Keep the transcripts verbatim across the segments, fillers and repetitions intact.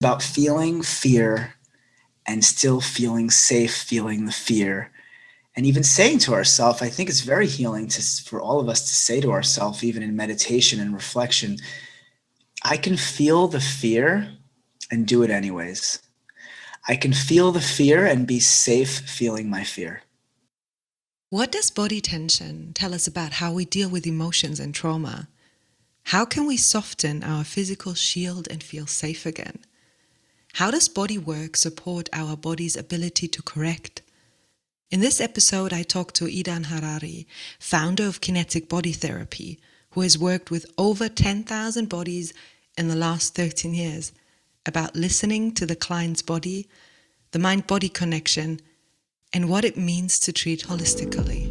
about feeling fear and still feeling safe, feeling the fear. And even saying to ourselves, I think it's very healing to, for all of us to say to ourselves, even in meditation and reflection, I can feel the fear and do it anyways. I can feel the fear and be safe feeling my fear. What does body tension tell us about how we deal with emotions and trauma? How can we soften our physical shield and feel safe again? How does body work support our body's ability to correct? In this episode, I talked to Idan Harari, founder of Kinetic Body Therapy, who has worked with over ten thousand bodies in the last thirteen years, about listening to the client's body, the mind-body connection, and what it means to treat holistically.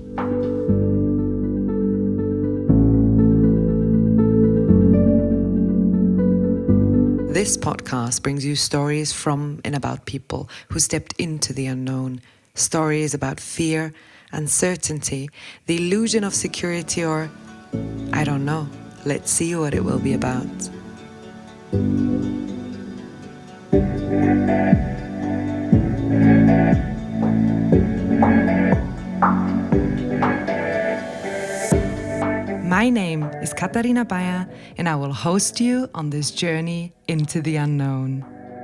This podcast brings you stories from and about people who stepped into the unknown, stories about fear, uncertainty, the illusion of security, or I don't know. Let's see what it will be about. My name is Katharina Bayer, and I will host you on this journey into the unknown.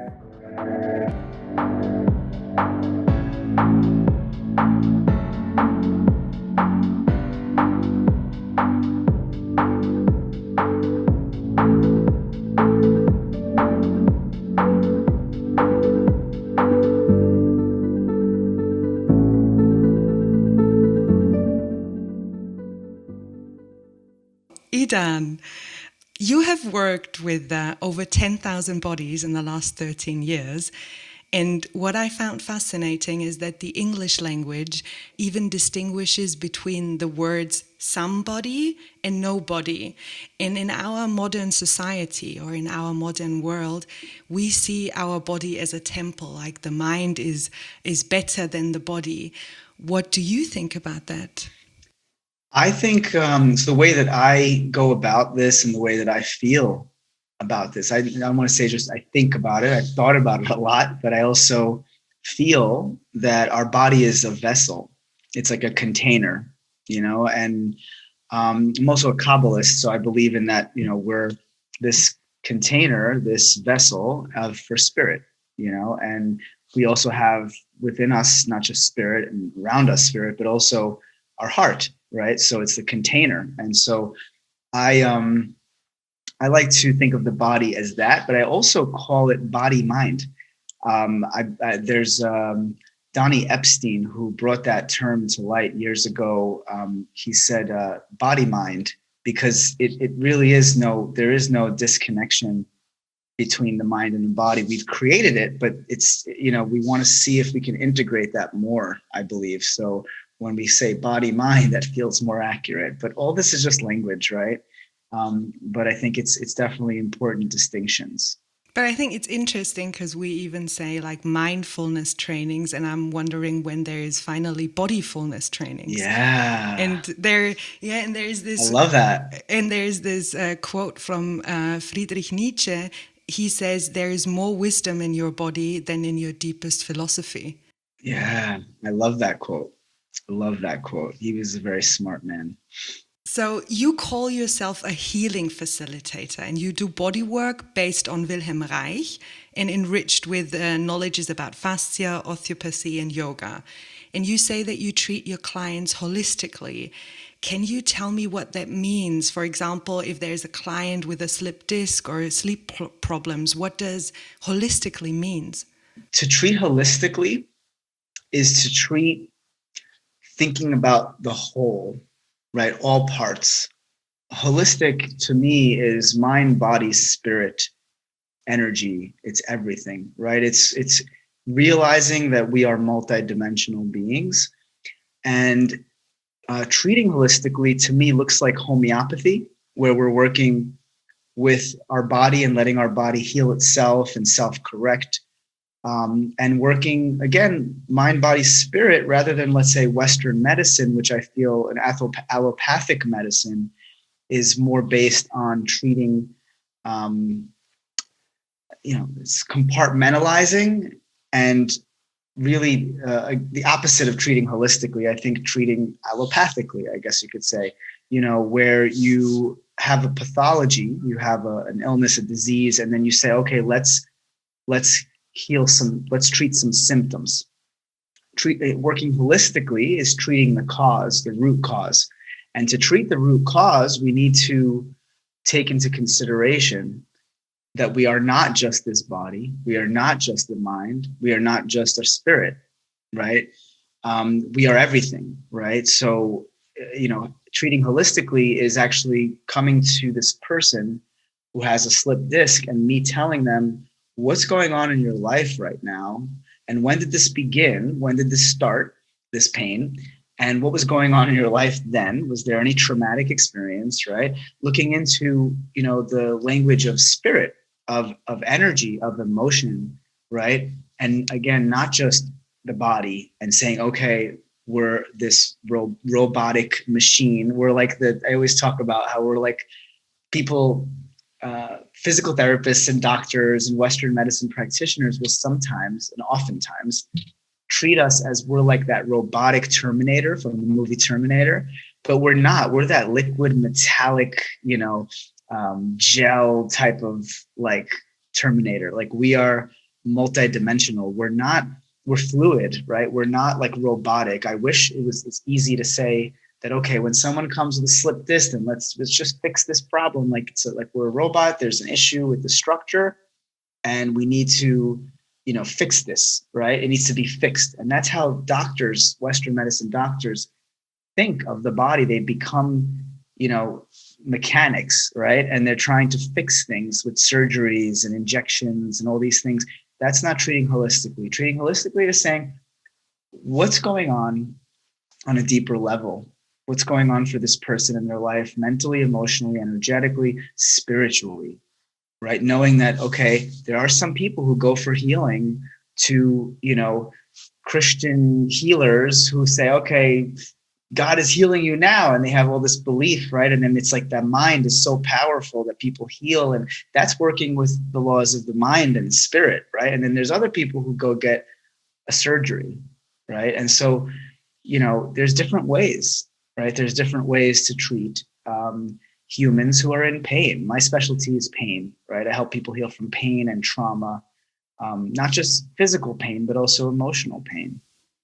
Idan, you have worked with uh, over ten thousand bodies in the last thirteen years. And what I found fascinating is that the English language even distinguishes between the words somebody and nobody. And in our modern society, or in our modern world, we see our body as a temple, like the mind is, is better than the body. What do you think about that? I think um, it's the way that I go about this and the way that I feel about this. I, I don't want to say just I think about it. I've thought about it a lot, but I also feel that our body is a vessel. It's like a container, you know, and um, I'm also a Kabbalist, so I believe in that, you know, we're this container, this vessel of for spirit, you know, and we also have within us, not just spirit and around us spirit, but also our heart, right? So it's the container. And so I um I like to think of the body as that, but I also call it body mind. Um, I, I, there's um, Donnie Epstein who brought that term to light years ago. Um, he said uh, body mind because it it really is no there is no disconnection between the mind and the body. We've created it, but it's, you know, we want to see if we can integrate that more, I believe. So when we say body mind, that feels more accurate, but all this is just language, right? Um, but I think it's it's definitely important distinctions. But I think it's interesting because we even say like mindfulness trainings, and I'm wondering when there is finally bodyfulness trainings. Yeah. And there, yeah, and there is this. I love that. And there is this uh, quote from uh, Friedrich Nietzsche. He says, "There is more wisdom in your body than in your deepest philosophy." Yeah, I love that quote. I love that quote. He was a very smart man. So you call yourself a healing facilitator, and you do body work based on Wilhelm Reich and enriched with uh, knowledges about fascia, osteopathy, and yoga. And you say that you treat your clients holistically. Can you tell me what that means? For example, if there's a client with a slip disc or sleep pro- problems, what does holistically means? To treat holistically is to treat thinking about the whole, right? All parts. Holistic to me is mind, body, spirit, energy. It's everything, right? It's it's realizing that we are multidimensional beings, and uh, treating holistically to me looks like homeopathy, where we're working with our body and letting our body heal itself and self-correct, um, and working again mind, body, spirit, rather than, let's say, Western medicine, which I feel an allopathic medicine is more based on treating um, you know, it's compartmentalizing and really uh, the opposite of treating holistically. I think treating allopathically, I guess you could say, you know, where you have a pathology, you have a, an illness, a disease, and then you say, okay, let's let's heal some, let's treat some symptoms. Treat working holistically is treating the cause, the root cause, and to treat the root cause, we need to take into consideration that we are not just this body, we are not just the mind, we are not just our spirit, right? Um, we are everything, right? So, you know, treating holistically is actually coming to this person who has a slip disc and me telling them what's going on in your life right now, and when did this begin? When did this start, this pain? And what was going on in your life then? Was there any traumatic experience, right? Looking into, you know, the language of spirit, of, of energy, of emotion, right? And again, not just the body and saying, okay, we're this ro- robotic machine. We're like the, I always talk about how we're like people, uh, physical therapists and doctors and Western medicine practitioners will sometimes and oftentimes treat us as we're like that robotic Terminator from the movie Terminator, but we're not. We're that liquid metallic, you know, um, gel type of like Terminator. Like we are multidimensional. We're not, we're fluid, right? We're not like robotic. I wish it was it's easy to say that, okay, when someone comes with a slip disc, then let's let's just fix this problem. Like it's a, like we're a robot. There's an issue with the structure, and we need to, you know, fix this, right? It needs to be fixed, and that's how doctors, Western medicine doctors, think of the body. They become, you know, mechanics, right? And they're trying to fix things with surgeries and injections and all these things. That's not treating holistically. Treating holistically is saying, what's going on on a deeper level? What's going on for this person in their life, mentally, emotionally, energetically, spiritually, right? Knowing that, okay, there are some people who go for healing to, you know, Christian healers who say, okay, God is healing you now. And they have all this belief, right? And then it's like that mind is so powerful that people heal. And that's working with the laws of the mind and spirit, right? And then there's other people who go get a surgery, right? And so, you know, there's different ways, right? There's different ways to treat um, humans who are in pain. My specialty is pain, right? I help people heal from pain and trauma, um, not just physical pain, but also emotional pain.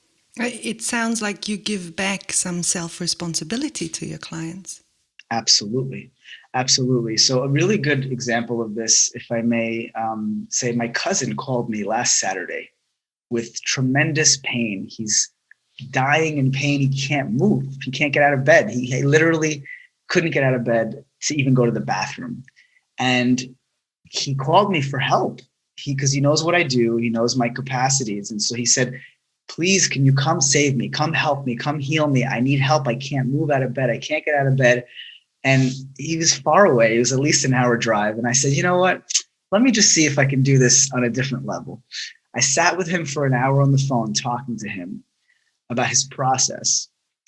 It sounds like you give back some self-responsibility to your clients. Absolutely. Absolutely. So a really good example of this, if I may um, say, my cousin called me last Saturday with tremendous pain. He's dying in pain. He can't move. He can't get out of bed. He, he literally couldn't get out of bed to even go to the bathroom. And he called me for help. He, because he knows what I do. He knows my capacities. And so he said, please, can you come save me? Come help me. Come heal me. I need help. I can't move out of bed. I can't get out of bed. And he was far away. It was at least an hour drive. And I said, you know what? Let me just see if I can do this on a different level. I sat with him for an hour on the phone talking to him about his process.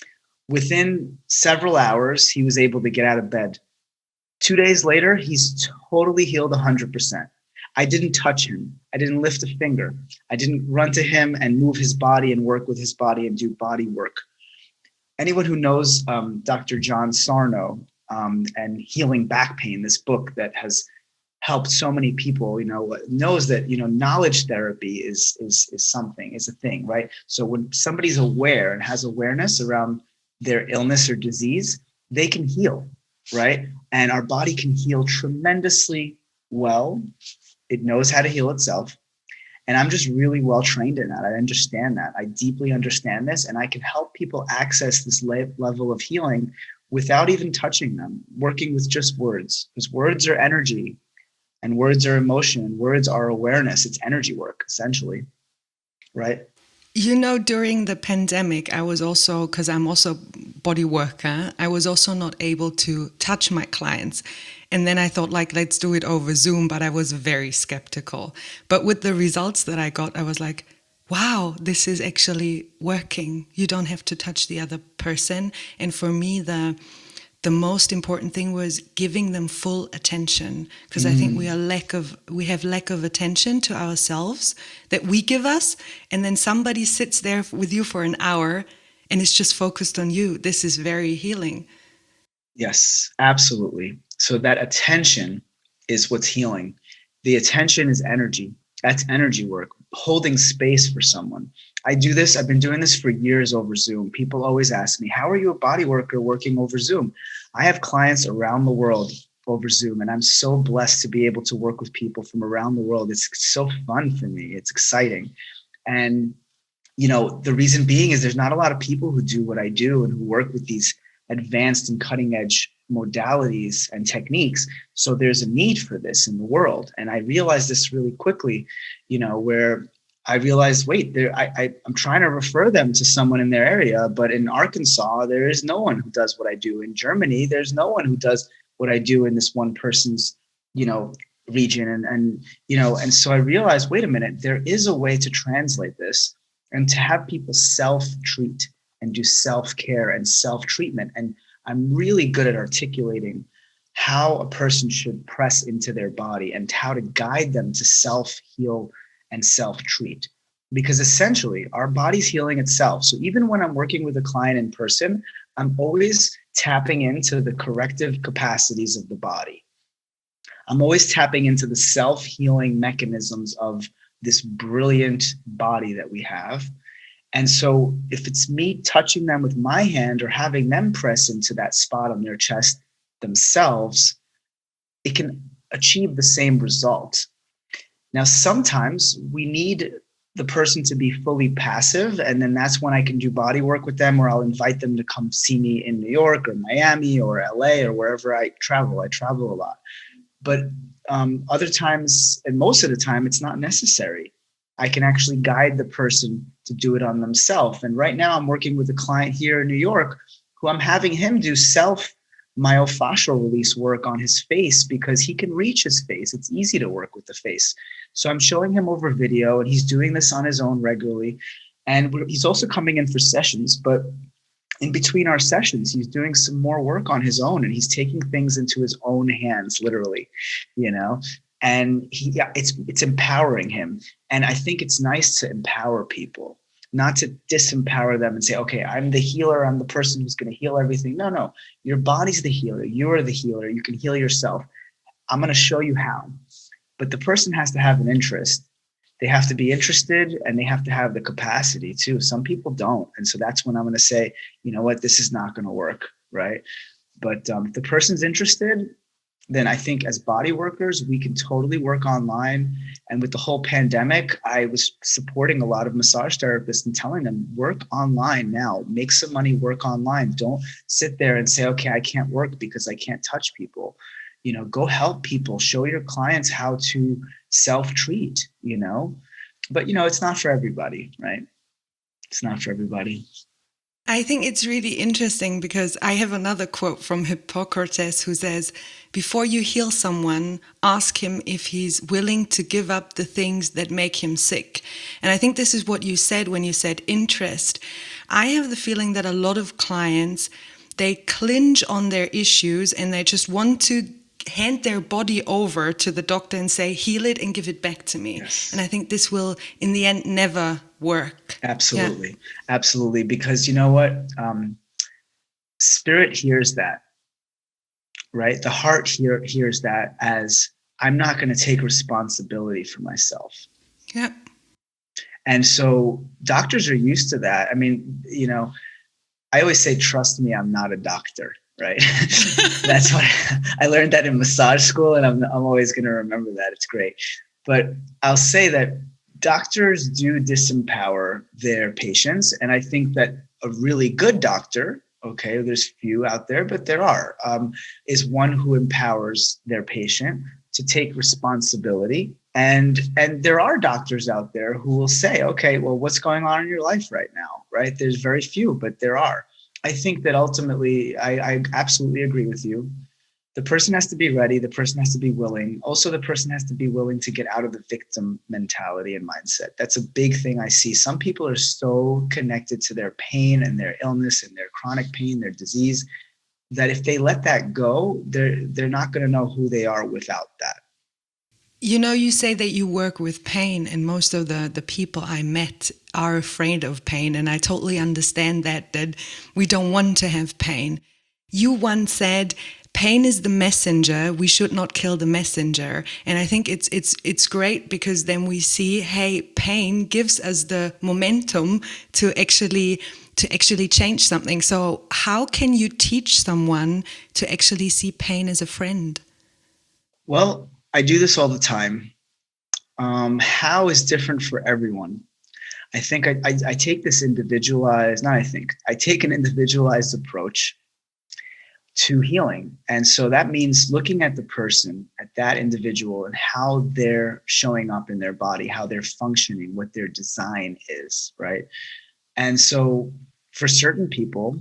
Within several hours, he was able to get out of bed. Two days later, he's totally healed one hundred percent. I didn't touch him. I didn't lift a finger. I didn't run to him and move his body and work with his body and do body work. Anyone who knows um, Doctor John Sarno um, and Healing Back Pain, this book that has helped so many people, you know, knows that, you know, knowledge therapy is, is, is something, is a thing, right? So when somebody's aware and has awareness around their illness or disease, they can heal, right? And our body can heal tremendously well. It knows how to heal itself. And I'm just really well trained in that. I understand that. I deeply understand this, and I can help people access this le- level of healing without even touching them, working with just words, because words are energy and words are emotion and words are awareness. It's energy work, essentially, right? You know, during the pandemic, I was also, because I'm also body worker, I was also not able to touch my clients. And then I thought, like, let's do it over Zoom, but I was very skeptical. But with the results that I got, I was like, wow, this is actually working. You don't have to touch the other person. And for me, the the most important thing was giving them full attention, because mm. I think we are lack of we have lack of attention to ourselves that we give us, and then somebody sits there with you for an hour and is just focused on you. This is very healing. Yes, absolutely. So that attention is what's healing. The attention is energy. That's energy work, holding space for someone. I do this. I've been doing this for years over Zoom. People always ask me, how are you a body worker working over Zoom? I have clients around the world over Zoom, and I'm so blessed to be able to work with people from around the world. It's so fun for me. It's exciting. And, you know, the reason being is there's not a lot of people who do what I do and who work with these advanced and cutting edge modalities and techniques. So there's a need for this in the world. And I realized this really quickly, you know, where I realized, wait, there, I, I, I'm trying to refer them to someone in their area, but in Arkansas, there is no one who does what I do. In Germany, there's no one who does what I do in this one person's, you know, region. And, and, you know, and so I realized, wait a minute, there is a way to translate this and to have people self-treat and do self-care and self-treatment. And I'm really good at articulating how a person should press into their body and how to guide them to self-heal and self-treat. Because essentially, our body's healing itself. So even when I'm working with a client in person, I'm always tapping into the corrective capacities of the body. I'm always tapping into the self-healing mechanisms of this brilliant body that we have. And so if it's me touching them with my hand or having them press into that spot on their chest themselves, it can achieve the same result. Now, sometimes we need the person to be fully passive, and then that's when I can do body work with them, or I'll invite them to come see me in New York or Miami or L A or wherever I travel. I travel a lot. But um, other times, and most of the time, it's not necessary. I can actually guide the person to do it on themselves. And right now I'm working with a client here in New York who I'm having him do self myofascial release work on his face because he can reach his face. It's easy to work with the face. So I'm showing him over video, and he's doing this on his own regularly. And he's also coming in for sessions, but in between our sessions, he's doing some more work on his own, and he's taking things into his own hands, literally, you know. And he, yeah, it's it's empowering him. And I think it's nice to empower people, not to disempower them and say, okay, I'm the healer. I'm the person who's going to heal everything. No, no, your body's the healer. You're the healer. You can heal yourself. I'm going to show you how. But the person has to have an interest. They have to be interested, and they have to have the capacity too. Some people don't. And so that's when I'm going to say, you know what, this is not going to work, right? But um, if the person's interested, then I think as body workers, we can totally work online. And with the whole pandemic, I was supporting a lot of massage therapists and telling them, work online now, make some money, work online. Don't sit there and say, okay, I can't work because I can't touch people. You know, go help people, show your clients how to self-treat, you know, but, you know, it's not for everybody, right? It's not for everybody. I think it's really interesting because I have another quote from Hippocrates who says, before you heal someone, ask him if he's willing to give up the things that make him sick. And I think this is what you said when you said interest. I have the feeling that a lot of clients, they clinch on their issues and they just want to hand their body over to the doctor and say, heal it and give it back to me. Yes. And I think this will, in the end, never work. Absolutely. Yeah. Absolutely. Because you know what? Um, spirit hears that, right? The heart hear, hears that as, I'm not going to take responsibility for myself. Yeah. And so doctors are used to that. I mean, you know, I always say, trust me, I'm not a doctor. Right. That's what I learned that in massage school, and I'm I'm always going to remember that. It's great. But I'll say that doctors do disempower their patients. And I think that a really good doctor, okay, there's few out there, but there are, um, is one who empowers their patient to take responsibility. And and there are doctors out there who will say, okay, well, what's going on in your life right now? Right. There's very few, but there are. I think that ultimately, I, I absolutely agree with you. The person has to be ready. The person has to be willing. Also, the person has to be willing to get out of the victim mentality and mindset. That's a big thing I see. Some people are so connected to their pain and their illness and their chronic pain, their disease. that if they let that go, they're they're not going to know who they are without that. You know, you say that you work with pain, and most of the, the people I met are afraid of pain, and I totally understand that, that we don't want to have pain. You once said, pain is the messenger, we should not kill the messenger. And I think it's it's it's great, because then we see, hey, pain gives us the momentum to actually to actually change something. So how can you teach someone to actually see pain as a friend? Well, I do this all the time. Um, how is different for everyone. I think I, I, I take this individualized, not I think, I take an individualized approach to healing. And so that means looking at the person, at that individual, and how they're showing up in their body, how they're functioning, what their design is, right? And so for certain people,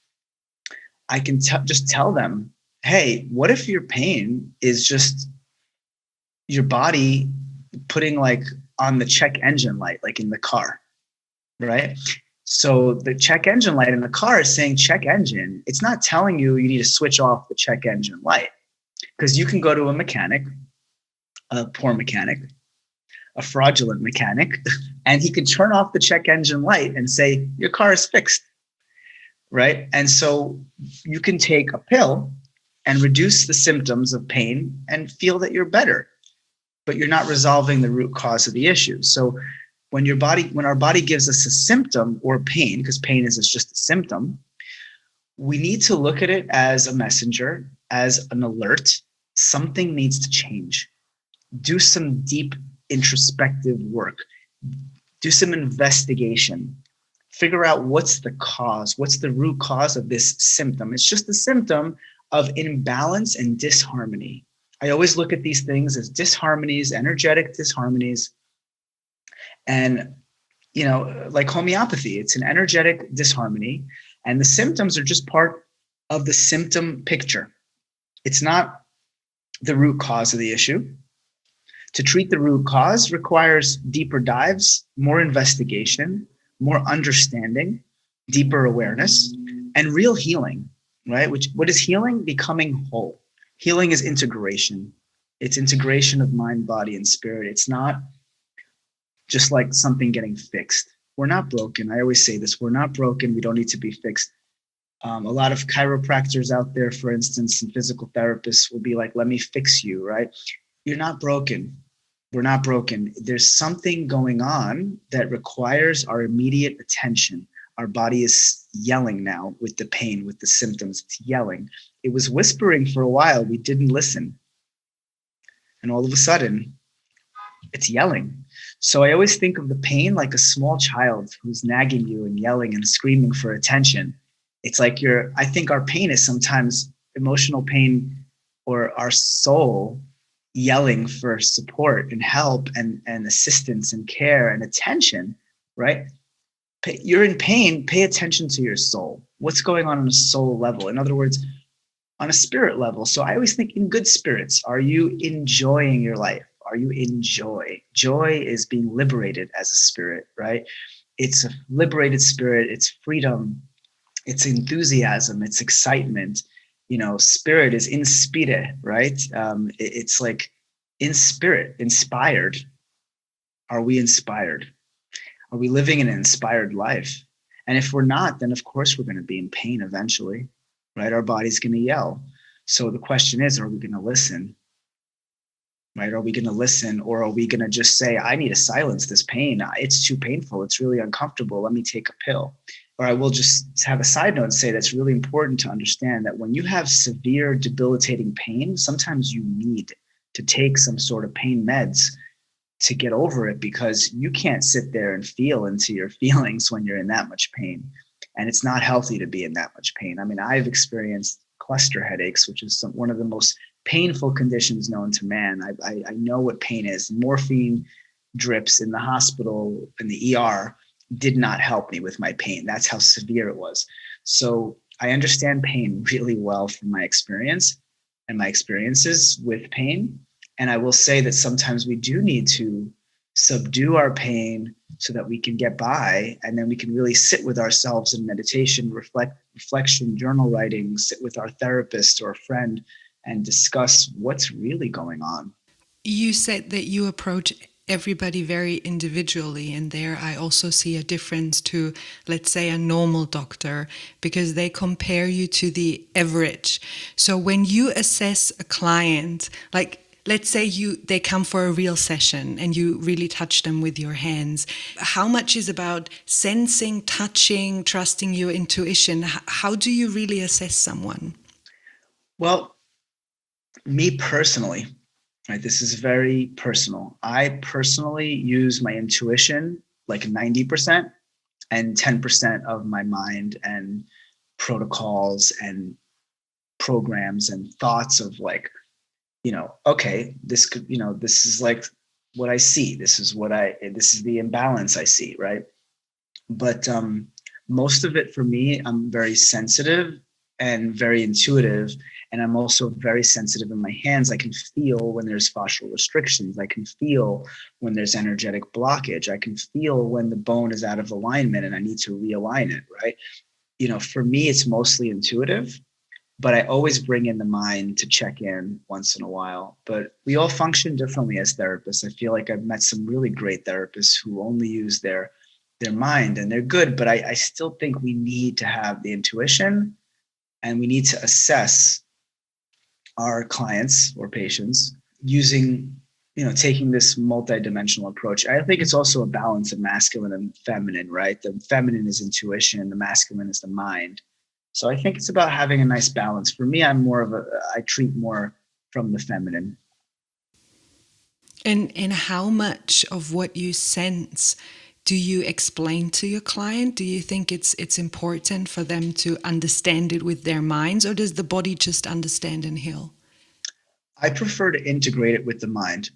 I can t- just tell them, hey, what if your pain is just your body putting like on the check engine light, like in the car, right? So the check engine light in the car is saying check engine. It's not telling you you need to switch off the check engine light, because you can go to a mechanic, a poor mechanic, a fraudulent mechanic, and he can turn off the check engine light and say your car is fixed, right? And so you can take a pill and reduce the symptoms of pain and feel that you're better, but you're not resolving the root cause of the issue. So when your body, when our body gives us a symptom or pain, because pain is just a symptom, we need to look at it as a messenger, as an alert. Something needs to change. Do some deep introspective work. Do some investigation. Figure out what's the cause, what's the root cause of this symptom. It's just a symptom of imbalance and disharmony. I always look at these things as disharmonies, energetic disharmonies. And, you know, like homeopathy, it's an energetic disharmony. And the symptoms are just part of the symptom picture. It's not the root cause of the issue. To treat the root cause requires deeper dives, more investigation, more understanding, deeper awareness, and real healing, right? Which, what is healing? Becoming whole. Healing is integration. It's integration of mind, body, and spirit. It's not just like something getting fixed. We're not broken. I always say this, we're not broken. We don't need to be fixed. Um, a lot of chiropractors out there, for instance, and physical therapists will be like, let me fix you, right? You're not broken. We're not broken. There's something going on that requires our immediate attention. Our body is yelling now with the pain, with the symptoms. It's yelling. It was whispering for a while. We didn't listen. And all of a sudden, it's yelling. So I always think of the pain like a small child who's nagging you and yelling and screaming for attention. It's like you're, I think our pain is sometimes emotional pain, or our soul yelling for support and help and, and assistance and care and attention, right? You're in pain, pay attention to your soul. What's going on on a soul level? In other words, on a spirit level. So I always think in good spirits. Are you enjoying your life? Are you in joy? Joy is being liberated as a spirit, right? It's a liberated spirit. It's freedom. It's enthusiasm. It's excitement. You know, spirit is inspire, right? Um, it, it's like in spirit, inspired. Are we inspired? Are we living an inspired life? And if we're not, then of course we're going to be in pain eventually, right? Our body's going to yell. So the question is, are we going to listen? Right? Are we going to listen, or are we going to just say, I need to silence this pain. It's too painful. It's really uncomfortable. Let me take a pill. Or I will just have a side note and say that's really important to understand that when you have severe debilitating pain, sometimes you need to take some sort of pain meds to get over it, because you can't sit there and feel into your feelings when you're in that much pain. And it's not healthy to be in that much pain. I mean, I've experienced cluster headaches, which is some, one of the most painful conditions known to man. I, I, I know what pain is. Morphine drips in the hospital, in the E R, did not help me with my pain. That's how severe it was. So I understand pain really well from my experience and my experiences with pain. And I will say that sometimes we do need to subdue our pain, so that we can get by, and then we can really sit with ourselves in meditation, reflect, reflection, journal writing, sit with our therapist or a friend and discuss what's really going on. You said that you approach everybody very individually, and there I also see a difference to, let's say, a normal doctor, because they compare you to the average. So when you assess a client, like let's say you they come for a real session and you really touch them with your hands, how much is about sensing, touching, trusting your intuition? H- how do you really assess someone? Well, me personally, right, this is very personal. I personally use my intuition like ninety percent and ten percent of my mind and protocols and programs and thoughts of like, you know, okay, this could, you know, this is like what I see. This is what I, this is the imbalance I see, right? But um, most of it for me, I'm very sensitive and very intuitive. And I'm also very sensitive in my hands. I can feel when there's fascial restrictions. I can feel when there's energetic blockage. I can feel when the bone is out of alignment and I need to realign it, right? You know, for me, it's mostly intuitive, but I always bring in the mind to check in once in a while. But we all function differently as therapists. I feel like I've met some really great therapists who only use their their mind, and they're good, but I, I still think we need to have the intuition, and we need to assess our clients or patients using, you know, taking this multidimensional approach. I think it's also a balance of masculine and feminine, right? The feminine is intuition, the masculine is the mind. So I think it's about having a nice balance. For me, I'm more of a, I treat more from the feminine. And and how much of what you sense do you explain to your client? Do you think it's it's important for them to understand it with their minds, or does the body just understand and heal? I prefer to integrate it with the mind.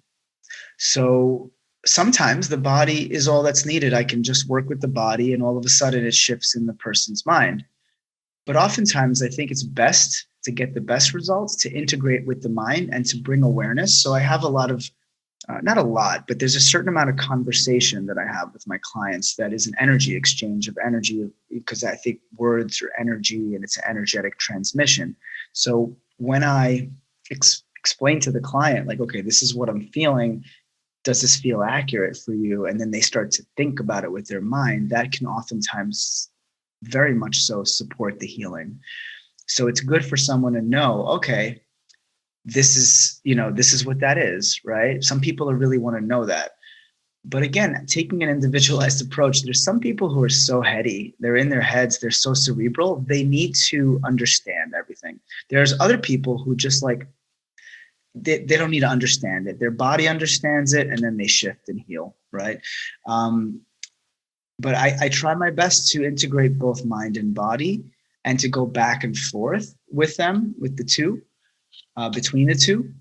So sometimes the body is all that's needed. I can just work with the body and all of a sudden it shifts in the person's mind. But oftentimes I think it's best to get the best results to integrate with the mind and to bring awareness. So I have a lot of, uh, not a lot, but there's a certain amount of conversation that I have with my clients that is an energy exchange of energy, because I think words are energy and it's an energetic transmission. So when I ex- explain to the client, like, okay, this is what I'm feeling, does this feel accurate for you? And then they start to think about it with their mind, that can oftentimes very much so support the healing. So it's good for someone to know, okay, this is, you know, this is what that is, right? Some people really want to know that. But again, taking an individualized approach, there's some people who are so heady, they're in their heads, they're so cerebral, they need to understand everything. There's other people who just like, they, they don't need to understand it. Their body understands it and then they shift and heal, right? Um, but I, I try my best to integrate both mind and body and to go back and forth with them, with the two, uh, between the two.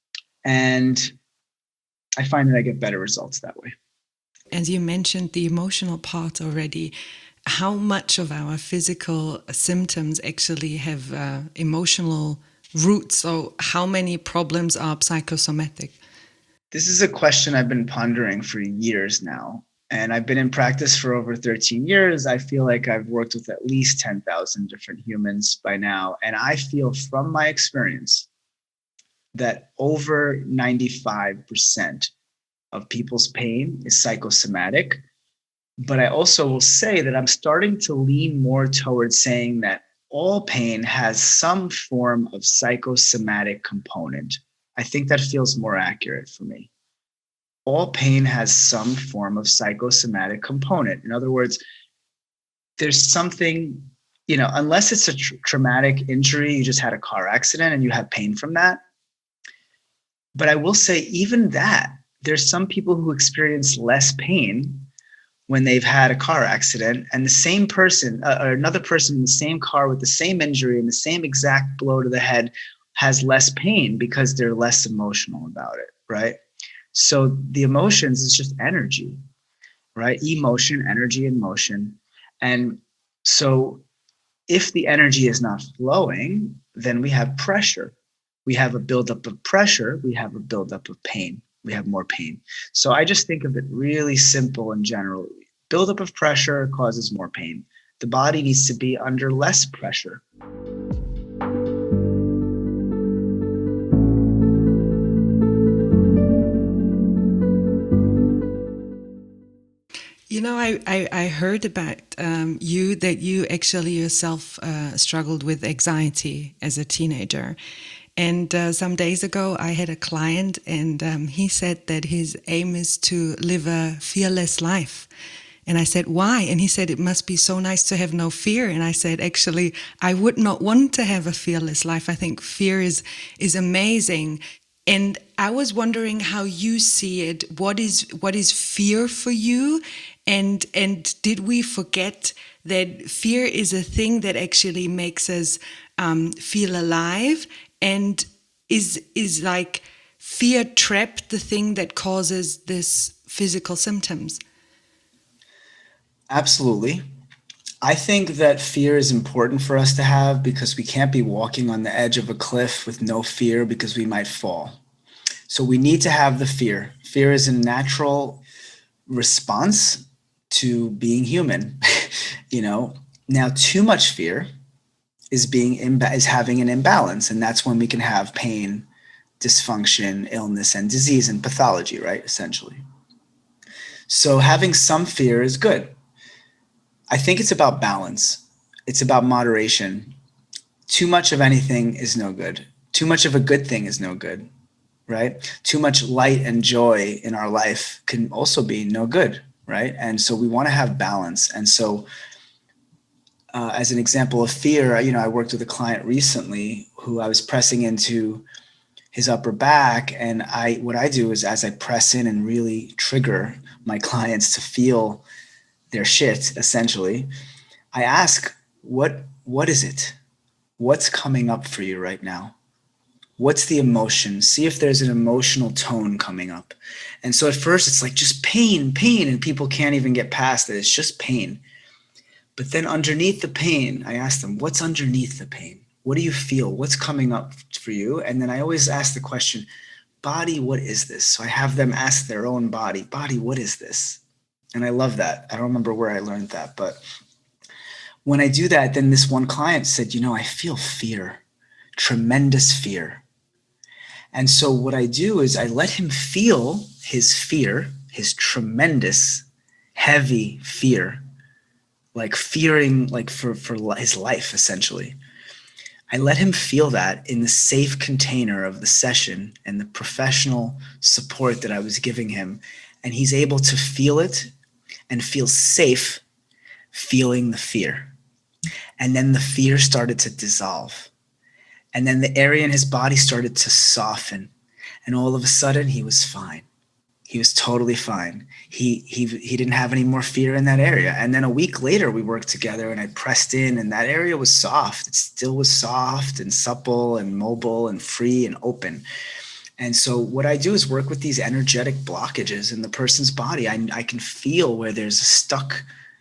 And I find that I get better results that way. As you mentioned the emotional part already, how much of our physical symptoms actually have uh, emotional roots? So, how many problems are psychosomatic? This is a question I've been pondering for years now. And I've been in practice for over thirteen years. I feel like I've worked with at least ten thousand different humans by now. And I feel from my experience that over ninety-five percent of people's pain is psychosomatic. But I also will say that I'm starting to lean more towards saying that all pain has some form of psychosomatic component. I think that feels more accurate for me. All pain has some form of psychosomatic component. In other words, there's something, you know, unless it's a tr- traumatic injury, you just had a car accident and you have pain from that. But I will say, even that, there's some people who experience less pain when they've had a car accident, and the same person uh, or another person in the same car with the same injury and the same exact blow to the head has less pain because they're less emotional about it, right? So the emotions is just energy, right? Emotion, energy, and motion. And so if the energy is not flowing, then we have pressure. We have a buildup of pressure, we have a buildup of pain, we have more pain. So I just think of it really simple in general. Buildup of pressure causes more pain. The body needs to be under less pressure. You know, I, I, I heard about um, you that you actually yourself uh, struggled with anxiety as a teenager. And uh, some days ago, I had a client, and um, he said that his aim is to live a fearless life. And I said, why? And he said, it must be so nice to have no fear. And I said, actually, I would not want to have a fearless life. I think fear is is amazing. And I was wondering how you see it. What is what is fear for you? And and did we forget that fear is a thing that actually makes us um, feel alive? And is is like fear trapped the thing that causes this physical symptoms? Absolutely. I think that fear is important for us to have because we can't be walking on the edge of a cliff with no fear because we might fall. So we need to have the fear. Fear is a natural response to being human. You know, now too much fear is being imba- is having an imbalance, and that's when we can have pain, dysfunction, illness, and disease and pathology, right? Essentially. So having some fear is good. I think it's about balance. It's about moderation. Too much of anything is no good. Too much of a good thing is no good, right? Too much light and joy in our life can also be no good, right? And so we want to have balance. And so, uh, as an example of fear, you know, I worked with a client recently who I was pressing into his upper back, and I what I do is as I press in and really trigger my clients to feel their shit, essentially, I ask, what what is it? What's coming up for you right now? What's the emotion? See if there's an emotional tone coming up. And so at first it's like just pain, pain, and people can't even get past it. It's just pain. But then underneath the pain, I ask them, what's underneath the pain? What do you feel? What's coming up for you? And then I always ask the question, body, what is this? So I have them ask their own body, body, what is this? And I love that. I don't remember where I learned that, but when I do that, then this one client said, you know, I feel fear, tremendous fear. And so what I do is I let him feel his fear, his tremendous, heavy fear, like fearing like for, for his life, essentially. I let him feel that in the safe container of the session and the professional support that I was giving him. And he's able to feel it and feel safe feeling the fear. And then the fear started to dissolve. And then the area in his body started to soften. And all of a sudden, he was fine. He was totally fine. He he he didn't have any more fear in that area. And then a week later, we worked together and I pressed in and that area was soft. It still was soft and supple and mobile and free and open. And so what I do is work with these energetic blockages in the person's body. I, I can feel where there's a stuck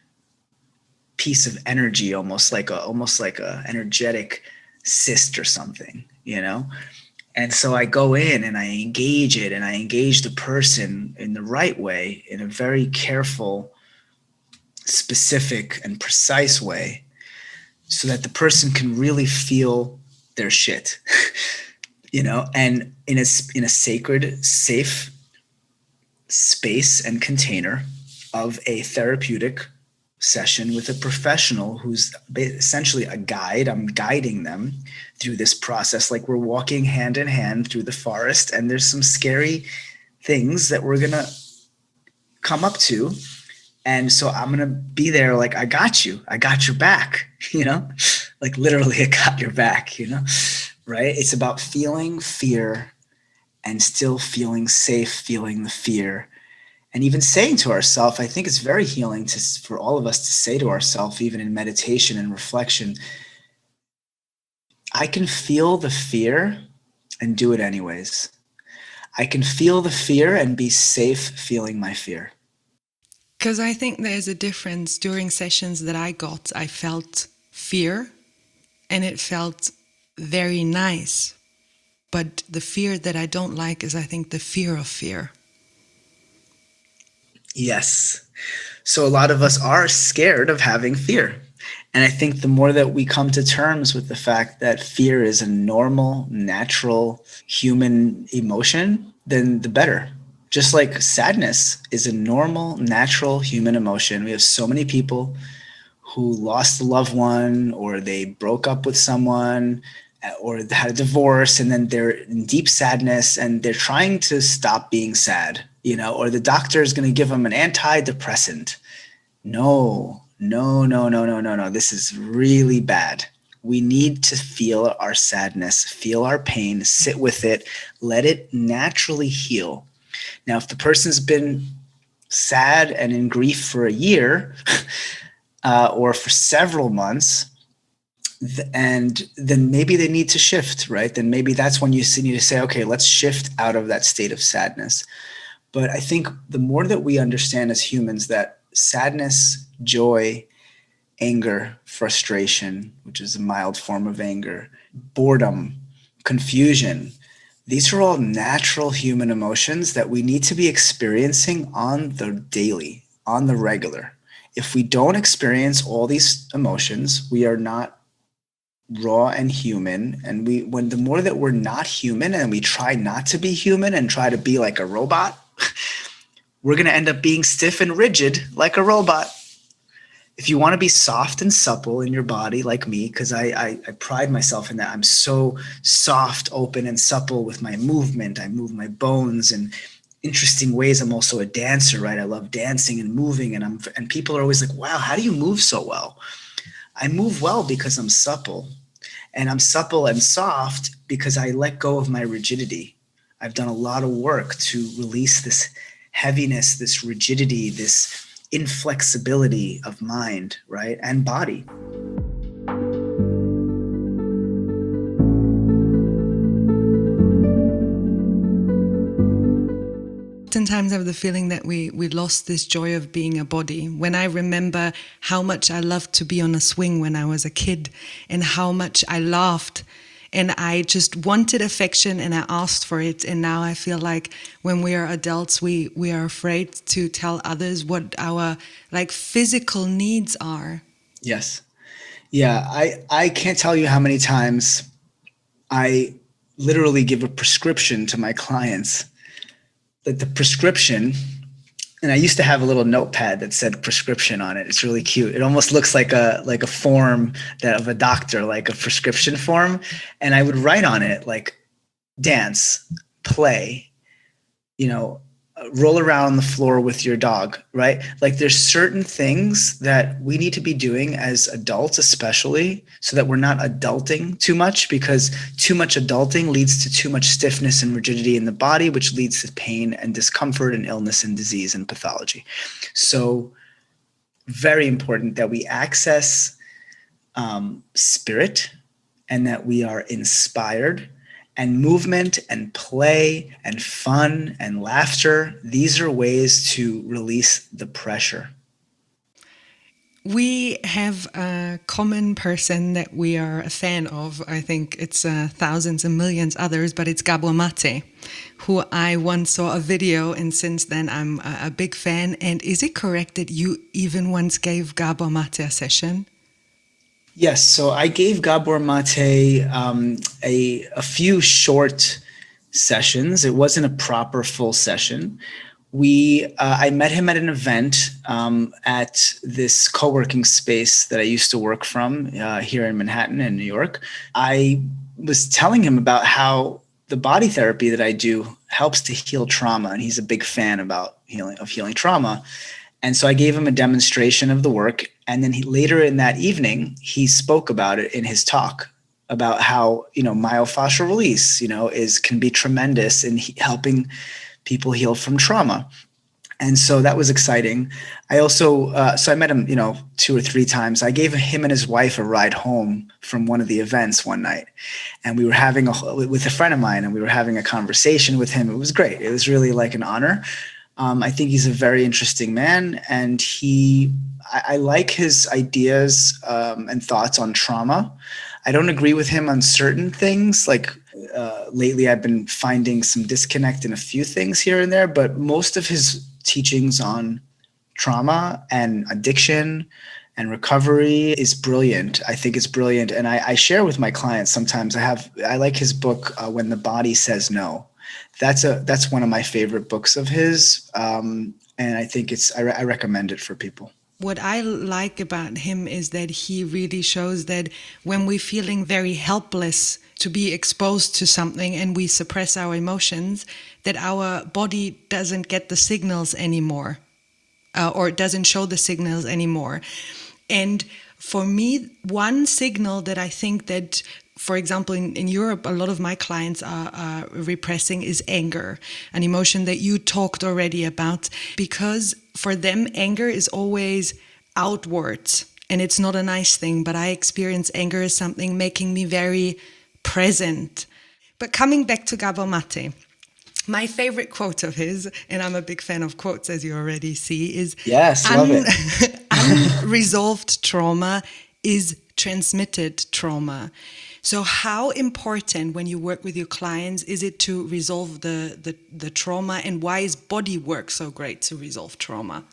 piece of energy, almost like a almost like a energetic cyst or something, you know? And so I go in and I engage it and I engage the person in the right way, in a very careful, specific, and precise way so that the person can really feel their shit, you know, and in a, in a sacred, safe space and container of a therapeutic session with a professional who's essentially a guide. I'm guiding them through this process, like we're walking hand in hand through the forest, and there's some scary things that we're gonna come up to. And so I'm gonna be there like, I got you, I got your back, you know, like literally I got your back, you know, right? It's about feeling fear and still feeling safe, feeling the fear. And even saying to ourselves, I think it's very healing to, for all of us to say to ourselves, even in meditation and reflection, I can feel the fear and do it anyways. I can feel the fear and be safe feeling my fear. Because I think there's a difference. During sessions that I got, I felt fear and it felt very nice. But the fear that I don't like is, I think, the fear of fear. Yes. So a lot of us are scared of having fear. And I think the more that we come to terms with the fact that fear is a normal, natural human emotion, then the better. Just like sadness is a normal, natural human emotion. We have so many people who lost a loved one, or they broke up with someone, or had a divorce, and then they're in deep sadness and they're trying to stop being sad, you know, or the doctor is going to give them an antidepressant. No, no, no, no, no, no, no. This is really bad. We need to feel our sadness, feel our pain, sit with it, let it naturally heal. Now, if the person's been sad and in grief for a year uh, or for several months, th- and then maybe they need to shift, right? Then maybe that's when you need to say, okay, let's shift out of that state of sadness. But I think the more that we understand as humans that sadness, joy, anger, frustration, which is a mild form of anger, boredom, confusion, these are all natural human emotions that we need to be experiencing on the daily, on the regular. If we don't experience all these emotions, we are not raw and human. And we, when the more that we're not human and we try not to be human and try to be like a robot, we're going to end up being stiff and rigid like a robot. If you want to be soft and supple in your body like me, because I, I, I pride myself in that. I'm so soft, open, and supple with my movement. I move my bones in interesting ways. I'm also a dancer, right? I love dancing and moving. And I'm and people are always like, wow, how do you move so well? I move well because I'm supple. And I'm supple and soft because I let go of my rigidity. I've done a lot of work to release this heaviness, this rigidity, this inflexibility of mind, right? And body. Oftentimes I have the feeling that we, we lost this joy of being a body. When I remember how much I loved to be on a swing when I was a kid, and how much I laughed, and I just wanted affection and I asked for it. And now I feel like when we are adults, we, we are afraid to tell others what our like physical needs are. Yes. Yeah. I, I can't tell you how many times I literally give a prescription to my clients. That the prescription, and I used to have a little notepad that said prescription on it. It's really cute. It almost looks like a like a form that of a doctor, like a prescription form. And I would write on it like dance, play, you know, roll around on the floor with your dog, right? Like there's certain things that we need to be doing as adults, especially so that we're not adulting too much, because too much adulting leads to too much stiffness and rigidity in the body, which leads to pain and discomfort and illness and disease and pathology. So very important that we access um, spirit and that we are inspired. And movement and play and fun and laughter, these are ways to release the pressure. We have a common person that we are a fan of. I think it's uh, thousands and millions others, but it's Gabor Mate, who I once saw a video, and since then I'm a, a big fan. And is it correct that you even once gave Gabor Mate a session? Yes, so I gave Gabor Mate um, a, a few short sessions. It wasn't a proper full session. We, uh, I met him at an event um, at this co-working space that I used to work from uh, here in Manhattan in New York. I was telling him about how the body therapy that I do helps to heal trauma, and he's a big fan about healing of healing trauma. And so I gave him a demonstration of the work. And then he, later in that evening, he spoke about it in his talk about how, you know, myofascial release, you know, is can be tremendous in he, helping people heal from trauma. And so that was exciting. I also, uh, so I met him, you know, two or three times. I gave him and his wife a ride home from one of the events one night. And we were having a, with a friend of mine, and we were having a conversation with him. It was great. It was really like an honor. Um, I think he's a very interesting man, and he, I, I like his ideas um, and thoughts on trauma. I don't agree with him on certain things. Like Uh, lately, I've been finding some disconnect in a few things here and there, but most of his teachings on trauma and addiction and recovery is brilliant. I think it's brilliant. And I, I share with my clients sometimes. I have, I like his book, uh, When the Body Says No. That's a, that's one of my favorite books of his. Um, and I think it's, I, re- I recommend it for people. What I like about him is that he really shows that when we're feeling very helpless to be exposed to something and we suppress our emotions, that our body doesn't get the signals anymore, uh, or it doesn't show the signals anymore. And for me, one signal that I think that, for example, in, in Europe, a lot of my clients are, are repressing is anger, an emotion that you talked already about, because for them, anger is always outwards and it's not a nice thing. But I experience anger as something making me very present. But coming back to Gabor Mate, my favorite quote of his, and I'm a big fan of quotes, as you already see, is yes, love un- it. unresolved trauma is transmitted trauma. So how important when you work with your clients is it to resolve the, the, the trauma, and why is body work so great to resolve trauma?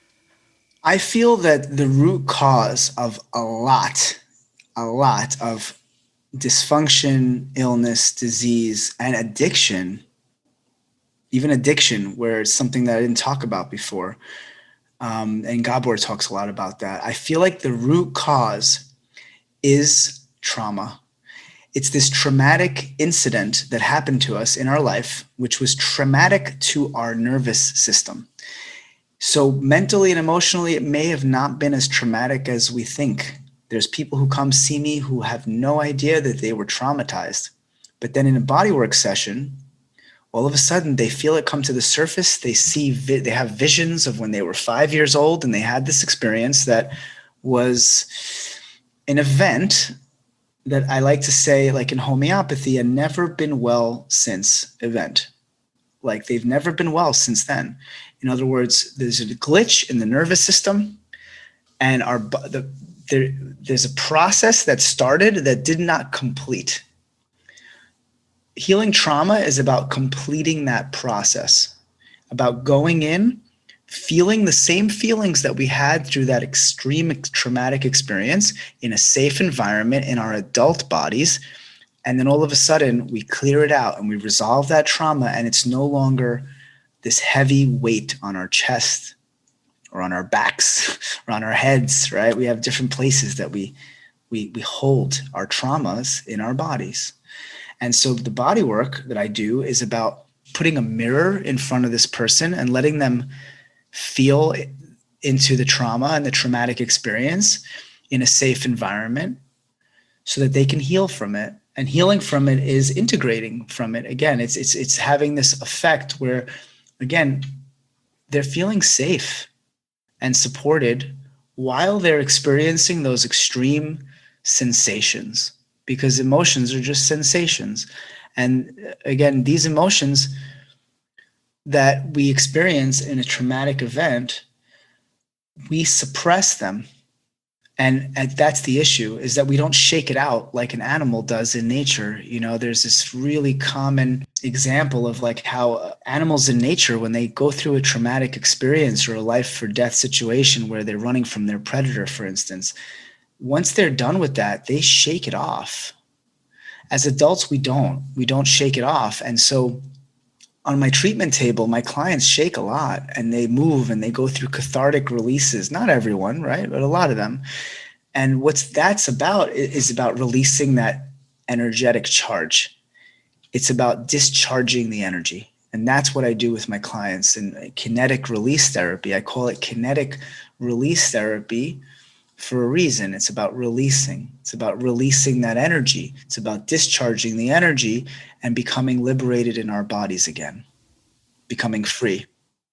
I feel that the root cause of a lot, a lot of dysfunction, illness, disease, and addiction, even addiction, where it's something that I didn't talk about before, um, and Gabor talks a lot about that. I feel like the root cause is trauma. It's this traumatic incident that happened to us in our life, which was traumatic to our nervous system. So mentally and emotionally, it may have not been as traumatic as we think. There's people who come see me who have no idea that they were traumatized. But then in a bodywork session, all of a sudden they feel it come to the surface. They see, vi- they have visions of when they were five years old and they had this experience that was an event that I like to say, like in homeopathy, a never been well since event. Like they've never been well since then. In other words, there's a glitch in the nervous system, and our the, there, there's a process that started that did not complete. Healing trauma is about completing that process, about going in, feeling the same feelings that we had through that extreme traumatic experience in a safe environment in our adult bodies. And then all of a sudden we clear it out and we resolve that trauma, and it's no longer this heavy weight on our chest or on our backs or on our heads, right? We have different places that we we we hold our traumas in our bodies. And so the body work that I do is about putting a mirror in front of this person and letting them feel into the trauma and the traumatic experience in a safe environment so that they can heal from it. And healing from it is integrating from it. Again, it's it's it's having this effect where, again, they're feeling safe and supported while they're experiencing those extreme sensations, because emotions are just sensations. And again, these emotions that we experience in a traumatic event, we suppress them. And, and that's the issue, is that we don't shake it out like an animal does in nature. You know, there's this really common example of like how animals in nature, when they go through a traumatic experience or a life or death situation where they're running from their predator, for instance, once they're done with that, they shake it off. As adults, we don't. We don't shake it off. And so on my treatment table, my clients shake a lot and they move and they go through cathartic releases. Not everyone, right? But a lot of them. And what's that's about is about releasing that energetic charge. It's about discharging the energy. And that's what I do with my clients in kinetic release therapy. I call it kinetic release therapy for a reason. It's about releasing. It's about releasing that energy. It's about discharging the energy and becoming liberated in our bodies again, becoming free.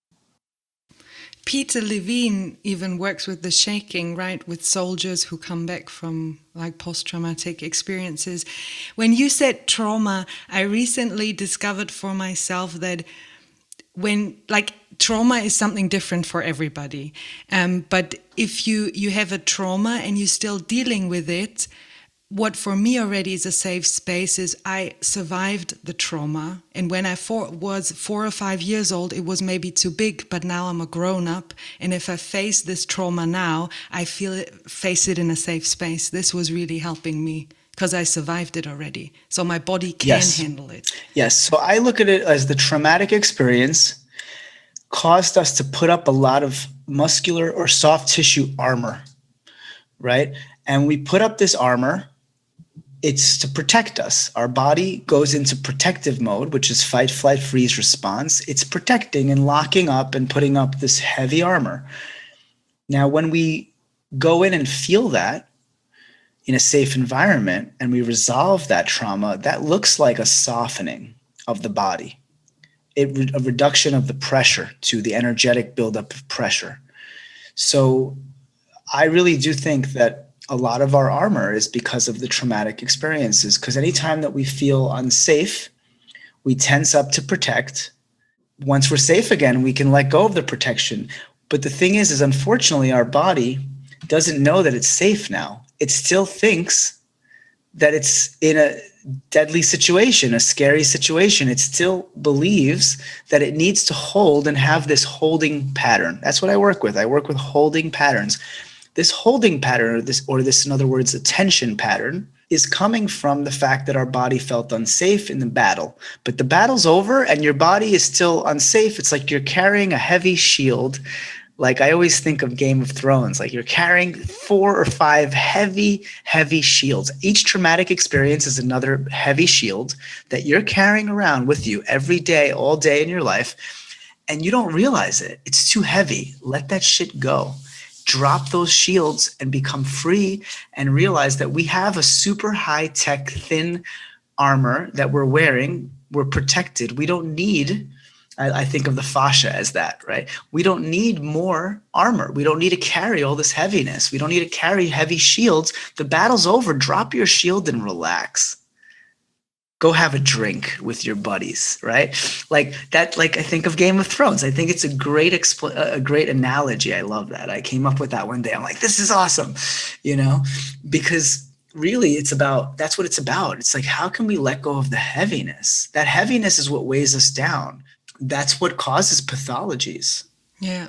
Peter Levine even works with the shaking, right, with soldiers who come back from like post-traumatic experiences. When you said trauma, I recently discovered for myself that when like trauma is something different for everybody. Um, but if you, you have a trauma and you're still dealing with it, what for me already is a safe space is I survived the trauma. And when I for, was four or five years old, it was maybe too big, but now I'm a grown up. And if I face this trauma now, I feel it, face it in a safe space. This was really helping me because I survived it already. So my body can Yes. handle it. Yes. So I look at it as the traumatic experience caused us to put up a lot of muscular or soft tissue armor, right? And we put up this armor. It's to protect us. Our body goes into protective mode, which is fight, flight, freeze response. It's protecting and locking up and putting up this heavy armor. Now, when we go in and feel that in a safe environment and we resolve that trauma, that looks like a softening of the body, it, a reduction of the pressure to the energetic buildup of pressure. So I really do think that a lot of our armor is because of the traumatic experiences, because anytime that we feel unsafe, we tense up to protect. Once we're safe again, we can let go of the protection. But the thing is, is unfortunately, our body doesn't know that it's safe now. It still thinks that it's in a deadly situation, a scary situation. It still believes that it needs to hold and have this holding pattern. That's what I work with. I work with holding patterns. This holding pattern, or this, or this, in other words, a tension pattern, is coming from the fact that our body felt unsafe in the battle. But the battle's over and your body is still unsafe. It's like you're carrying a heavy shield. Like I always think of Game of Thrones, like you're carrying four or five heavy, heavy shields. Each traumatic experience is another heavy shield that you're carrying around with you every day, all day in your life. And you don't realize it. It's too heavy. Let that shit go. Drop those shields and become free and realize that we have a super high-tech thin armor that we're wearing. We're protected. We don't need, I, I think of the fascia as that, right? We don't need more armor. We don't need to carry all this heaviness. We don't need to carry heavy shields. The battle's over. Drop your shield and relax. Go have a drink with your buddies, right? Like that, like I think of Game of Thrones. I think it's a great expl- a great analogy. I love that. I came up with that one day. I'm like, this is awesome, you know, because really it's about, that's what it's about. It's like, how can we let go of the heaviness? That heaviness is what weighs us down. That's what causes pathologies. Yeah.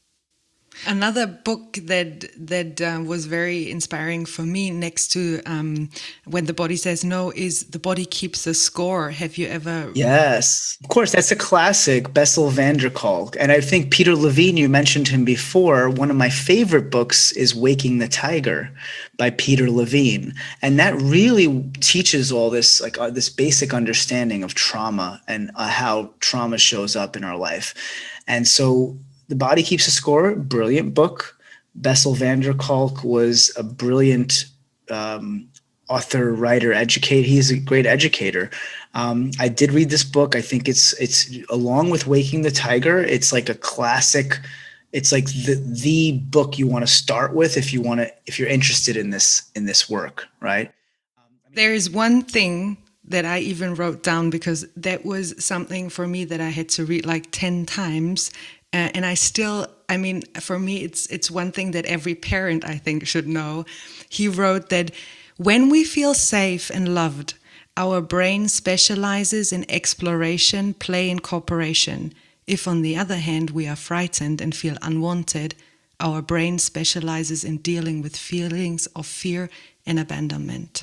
Another book that that uh, was very inspiring for me, next to um, When the Body Says No, is The Body Keeps a Score. Have you ever? Yes, of course. That's a classic, Bessel van der Kolk. And I think Peter Levine, you mentioned him before. One of my favorite books is Waking the Tiger by Peter Levine. And that really teaches all this, like uh, this basic understanding of trauma and uh, how trauma shows up in our life. And so The Body Keeps a Score, brilliant book. Bessel van der Kolk was a brilliant um, author, writer, educator. He's a great educator. Um, I did read this book. I think it's it's along with Waking the Tiger, it's like a classic. It's like the the book you want to start with if you want to if you're interested in this in this work, right? There is one thing that I even wrote down, because that was something for me that I had to read like ten times. Uh, and I still, I mean, for me, it's it's one thing that every parent, I think, should know. He wrote that when we feel safe and loved, our brain specializes in exploration, play, and cooperation. If, on the other hand, we are frightened and feel unwanted, our brain specializes in dealing with feelings of fear and abandonment.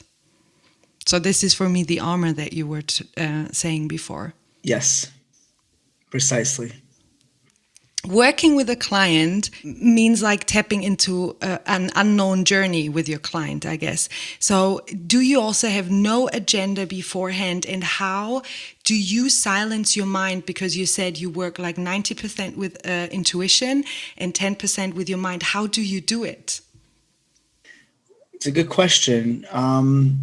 So this is, for me, the armor that you were t- uh, saying before. Yes, precisely. Working with a client means like tapping into uh, an unknown journey with your client, I guess. So do you also have no agenda beforehand? And how do you silence your mind? Because you said you work like ninety percent with uh, intuition and ten percent with your mind. How do you do it? It's a good question. Um,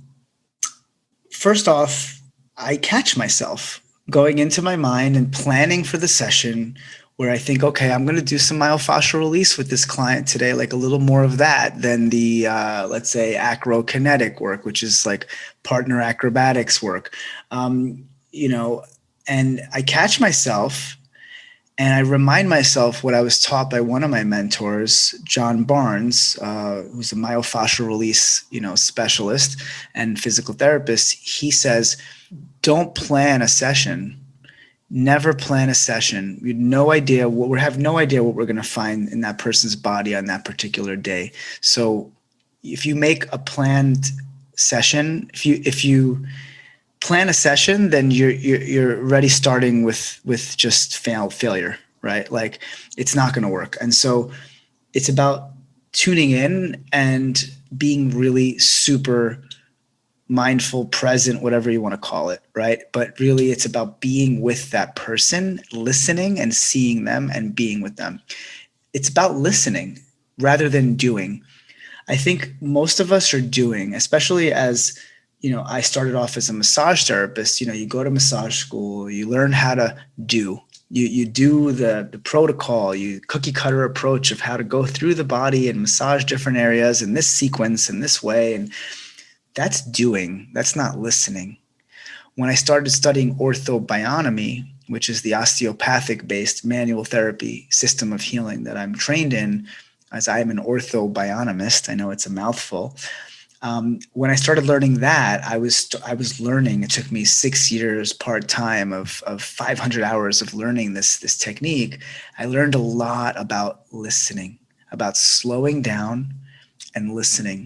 first off, I catch myself going into my mind and planning for the session where I think, okay, I'm going to do some myofascial release with this client today, like a little more of that than the, uh, let's say, acrokinetic work, which is like partner acrobatics work, um, you know, and I catch myself And I remind myself what I was taught by one of my mentors, John Barnes, uh, who's a myofascial release, you know, specialist and physical therapist. He says, don't plan a session. Never plan a session. We have no idea what we have no idea what we're going to find in that person's body on that particular day. So if you make a planned session, if you if you plan a session, then you're you're, you're already starting with with just fail failure, right? Like it's not going to work. And so it's about tuning in and being really super mindful, present, whatever you want to call it, right? But really it's about being with that person, listening and seeing them and being with them. It's about listening rather than doing. I think most of us are doing, especially as, you know, I started off as a massage therapist. You know, you go to massage school, you learn how to do. You you do the, the protocol, you cookie cutter approach of how to go through the body and massage different areas in this sequence in this way. And that's doing, that's not listening. When I started studying orthobionomy, which is the osteopathic-based manual therapy system of healing that I'm trained in, as I am an orthobionomist, I know it's a mouthful. Um, when I started learning that, I was I was learning. It took me six years part-time of of five hundred hours of learning this this technique. I learned a lot about listening, about slowing down and listening.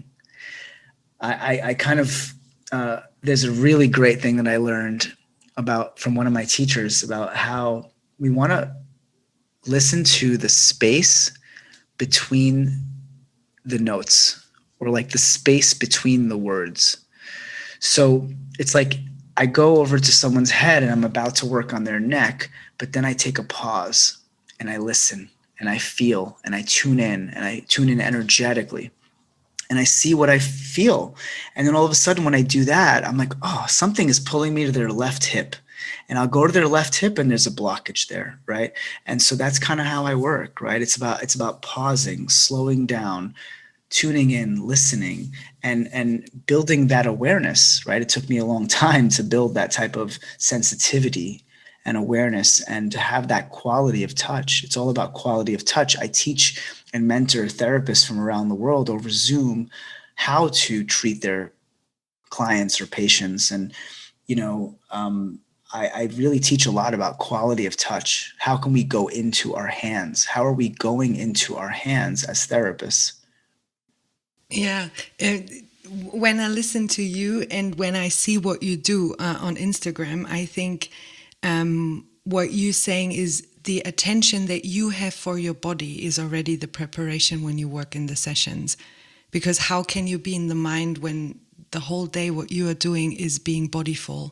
I, I, I kind of, uh, there's a really great thing that I learned about from one of my teachers about how we want to listen to the space between the notes, or like the space between the words. So it's like I go over to someone's head and I'm about to work on their neck, but then I take a pause and I listen and I feel and I tune in and I tune in energetically. And I see what I feel. And then all of a sudden when I do that, I'm like, oh, something is pulling me to their left hip. And I'll go to their left hip and there's a blockage there, right? And so that's kind of how I work, right? It's about it's about pausing, slowing down, tuning in, listening, and and building that awareness, right? It took me a long time to build that type of sensitivity and awareness and to have that quality of touch. It's all about quality of touch. I teach and mentor therapists from around the world over Zoom how to treat their clients or patients. And, you know, um, I, I really teach a lot about quality of touch. How can we go into our hands? How are we going into our hands as therapists? Yeah. Uh, when I listen to you and when I see what you do uh, on Instagram, I think um, what you're saying is the attention that you have for your body is already the preparation when you work in the sessions. Because how can you be in the mind when the whole day what you are doing is being bodyful?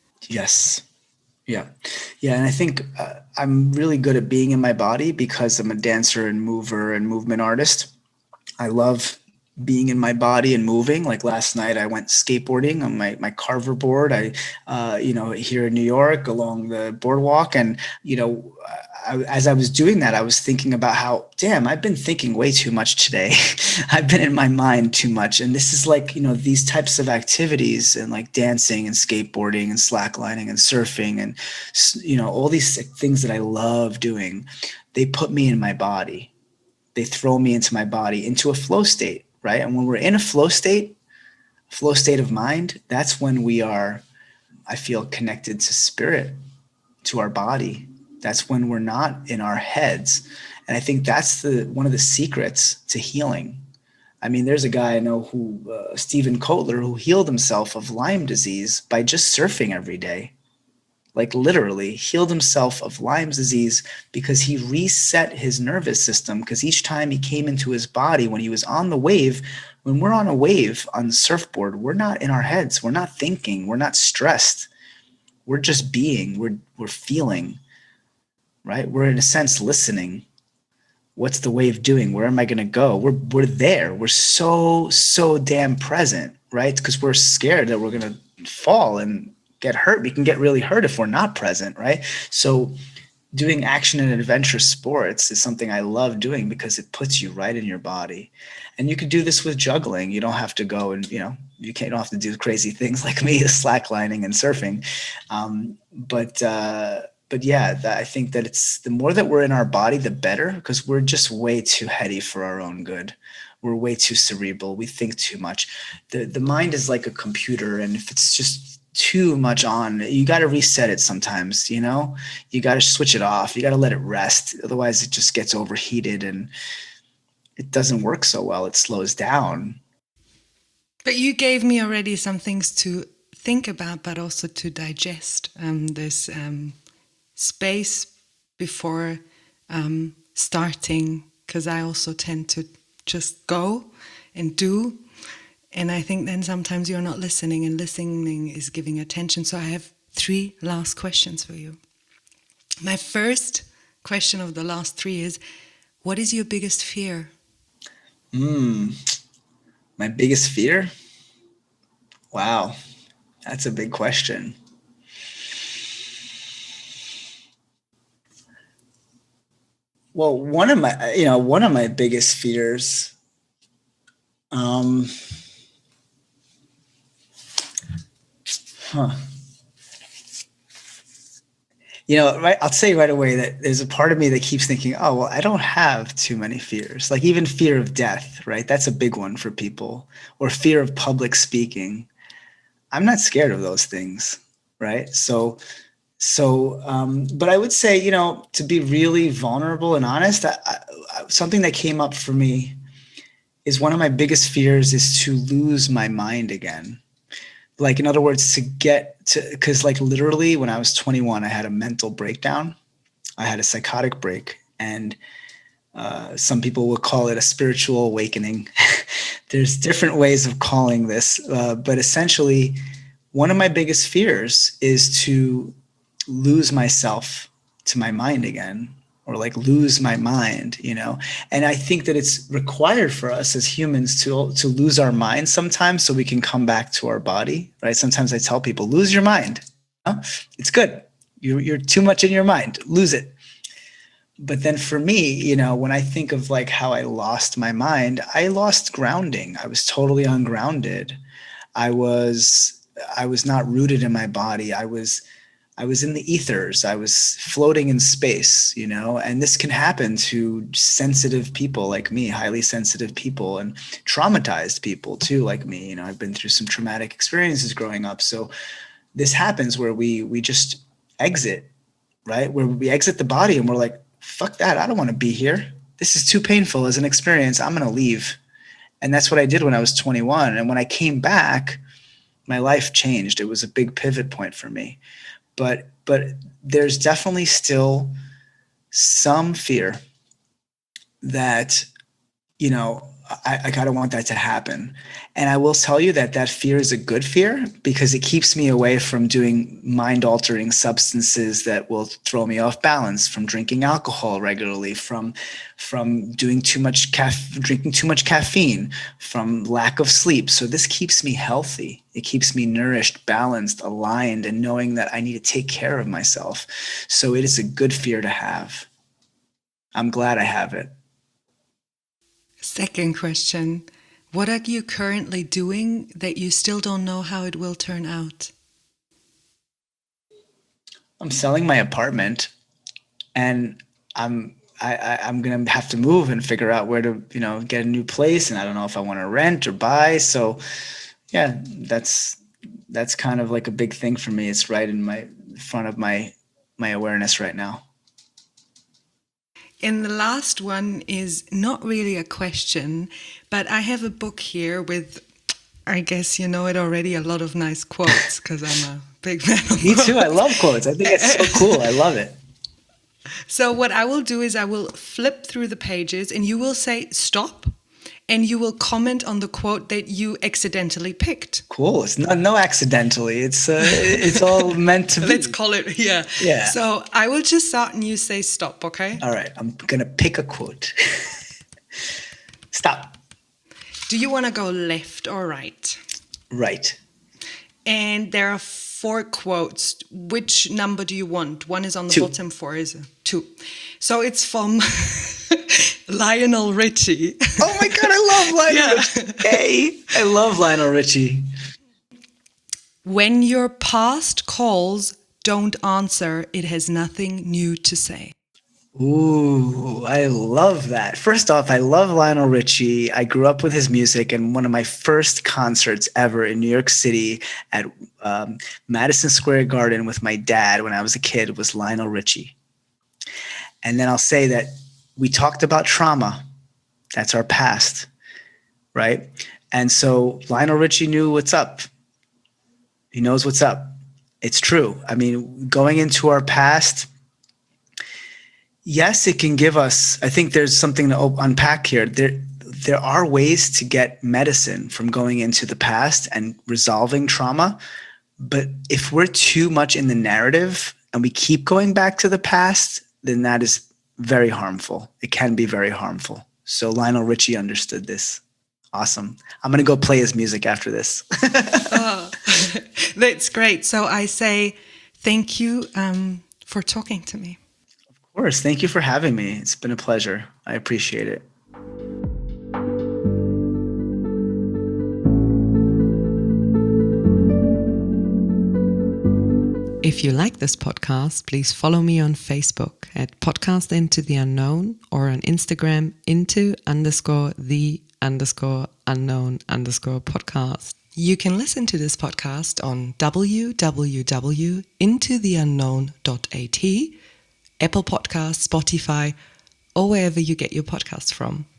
Yes. Yeah. Yeah. And I think uh, I'm really good at being in my body because I'm a dancer and mover and movement artist. I love being in my body and moving. Like last night, I went skateboarding on my, my Carver board. I, uh, you know, here in New York along the boardwalk. And, you know, I, as I was doing that, I was thinking about how, damn, I've been thinking way too much today. I've been in my mind too much. And this is like, you know, these types of activities and like dancing and skateboarding and slacklining and surfing and, you know, all these things that I love doing, they put me in my body. They throw me into my body, into a flow state, right? And when we're in a flow state, flow state of mind, that's when we are, I feel, connected to spirit, to our body. That's when we're not in our heads. And I think that's the one of the secrets to healing. I mean, there's a guy I know who, uh, Stephen Kotler, who healed himself of Lyme disease by just surfing every day. Like literally healed himself of Lyme disease because he reset his nervous system. Because each time he came into his body, when he was on the wave, when we're on a wave on the surfboard, we're not in our heads. We're not thinking. We're not stressed. We're just being. We're we're feeling, right? We're in a sense listening. What's the wave doing? Where am I going to go? We're we're there. We're so so damn present, right? Because we're scared that we're going to fall and get hurt. We can get really hurt if we're not present, right? So doing action and adventure sports is something I love doing because it puts you right in your body. And you could do this with juggling. You don't have to go and, you know, you can't you don't have to do crazy things like me, slacklining and surfing. Um, but uh, but yeah, that, I think that it's the more that we're in our body, the better, because we're just way too heady for our own good. We're way too cerebral. We think too much. The the mind is like a computer, and if it's just too much on, you got to reset it sometimes, you know? You got to switch it off. You got to let it rest. Otherwise, it just gets overheated and it doesn't work so well. It slows down. But you gave me already some things to think about, but also to digest. Um, this um, space before um, starting, because I also tend to just go and do. And I think then sometimes you're not listening, and listening is giving attention. So I have three last questions for you. My first question of the last three is, what is your biggest fear? Mm, my biggest fear? Wow, that's a big question. Well, one of my, you know, one of my biggest fears, um, huh. You know, right, I'll say right away that there's a part of me that keeps thinking, oh, well, I don't have too many fears. Like even fear of death, right? That's a big one for people, or fear of public speaking. I'm not scared of those things, right? So, so, um, but I would say, you know, to be really vulnerable and honest, I, I, something that came up for me is one of my biggest fears is to lose my mind again. Like, in other words, to get to, because like literally when I was twenty-one, I had a mental breakdown. I had a psychotic break, and uh, some people would call it a spiritual awakening. There's different ways of calling this, uh, but essentially, one of my biggest fears is to lose myself to my mind again, or like lose my mind, you know? And I think that it's required for us as humans to, to lose our mind sometimes so we can come back to our body, right? Sometimes I tell people, lose your mind. You know? It's good. You're, you're too much in your mind, lose it. But then for me, you know, when I think of like how I lost my mind, I lost grounding. I was totally ungrounded. I was, I was not rooted in my body. I was, I was in the ethers. I was floating in space, you know, and this can happen to sensitive people like me, highly sensitive people, and traumatized people too, like me. You know, I've been through some traumatic experiences growing up. So this happens where we, we just exit, right? Where we exit the body and we're like, fuck that. I don't want to be here. This is too painful as an experience. I'm going to leave. And that's what I did when I was twenty-one. And when I came back, my life changed. It was a big pivot point for me. But but there's definitely still some fear that, you know, I, I gotta want that to happen. And I will tell you that that fear is a good fear because it keeps me away from doing mind-altering substances that will throw me off balance, from drinking alcohol regularly, from from doing too much caf- drinking too much caffeine, from lack of sleep. So this keeps me healthy. It keeps me nourished, balanced, aligned, and knowing that I need to take care of myself. So it is a good fear to have. I'm glad I have it. Second question. What are you currently doing that you still don't know how it will turn out? I'm selling my apartment, and I'm I, I, I'm gonna have to move and figure out where to, you know, get a new place, and I don't know if I want to rent or buy. So yeah, that's that's kind of like a big thing for me. It's right in my front of my my awareness right now. And the last one is not really a question, but I have a book here with, I guess you know it already, a lot of nice quotes because I'm a big fan of Me quotes. too. I love quotes. I think it's so cool. I love it. So what I will do is I will flip through the pages and you will say stop and you will comment on the quote that you accidentally picked. Cool. It's not no accidentally. It's uh, it's all meant to be. Let's call it, yeah. Yeah. So I will just start and you say stop, okay? All right. I'm gonna pick a quote. Stop. Do you want to go left or right? Right. And there are four quotes. Which number do you want? One is on the Two. bottom, four is two. So it's from Lionel Richie. Oh my God, I love Lionel Yeah. Richie. Hey, I love Lionel Richie. When your past calls, don't answer. It has nothing new to say. Ooh, I love that. First off, I love Lionel Richie. I grew up with his music, and one of my first concerts ever in New York City at um, Madison Square Garden with my dad when I was a kid was Lionel Richie. And then I'll say that we talked about trauma. That's our past, right? And so Lionel Richie knew what's up. He knows what's up. It's true. I mean, going into our past, yes, it can give us, I think there's something to unpack here. There, there are ways to get medicine from going into the past and resolving trauma. But if we're too much in the narrative and we keep going back to the past, then that is very harmful. It can be very harmful. So Lionel Richie understood this. Awesome. I'm going to go play his music after this. Oh, that's great. So I say thank you um, for talking to me. Of course. Thank you for having me. It's been a pleasure. I appreciate it. If you like this podcast, please follow me on Facebook at Podcast Into the Unknown or on Instagram into underscore the underscore unknown underscore podcast. You can listen to this podcast on w w w dot into the unknown dot a t, Apple Podcasts, Spotify, or wherever you get your podcasts from.